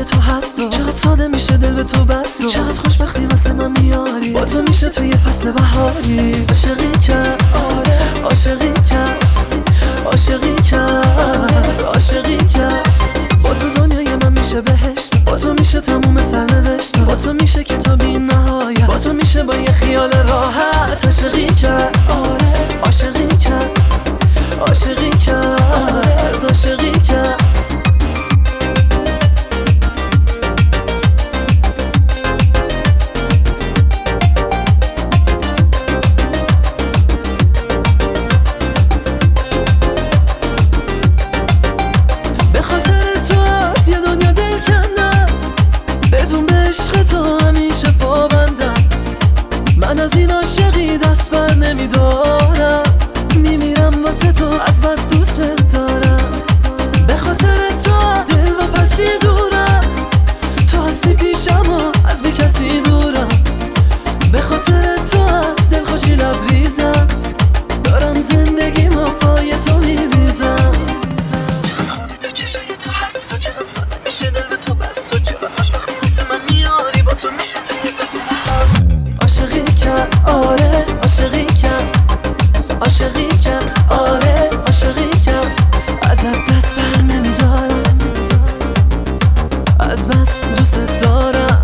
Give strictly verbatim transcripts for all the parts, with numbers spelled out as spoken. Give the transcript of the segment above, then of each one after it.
چشای تو هست و چقدر ساده میشه دل به تو بست و چقدر خوشبختی واسه من میاری، با تو میشه توی فصل بهاری. عاشقی کرد آره عاشقی کرد عاشقی کرد عاشقی کرد، با تو دنیای من میشه بهشت، با تو میشه تموم سرنوشت، با تو میشه کتاب بی نهایت، با تو میشه با یه خیال راحت. عاشقی کرد آره عاشقی کرد عاشقی کرد عاشقی کرد. به خاطر تو از یه دنیا دل کندم، بدون به عشق تو همیشه پابندم. من از این عاشقی دست بر نمیدارم، میمیرم واسه تو از بس دوست دارم. به خاطر تو دل و پسی دورم، تو هستی پیشم و از بی کسی دورم. به خاطر تو از دل خوشی لبریزم، دارم زندگیمو پای تو میریزم. چقدر خوبی تو چشای تو هست، تو چقدر ساده میشه دل به تو بست، تو چقدر خوشبختی واسه من میاری، با تو میشه توی فصل بهار. عاشقی کرد آره عاشقی کرد عاشقی کرد آره عاشقی کرد، ازت دست بر نمیدارم، از بس دوست دارم،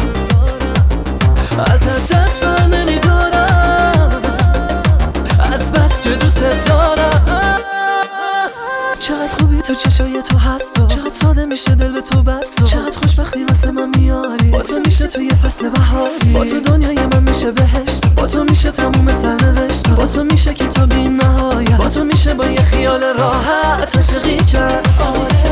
ازت دست بر نمیدارم، از بس که دوست دارم. چقدر خوبی تو چشای تو هست و چقدر ساده میشه دل به تو بست و چقدر خوشبختی واسه من میاری، با تو میشه توی فصل بهاری، با تو دنیای من میشه بهشت، با تو میشه تموم سرنوشت، با تو میشه کتاب بی نهایت، با تو میشه با یه خیال راحت. عاشقی کرد آره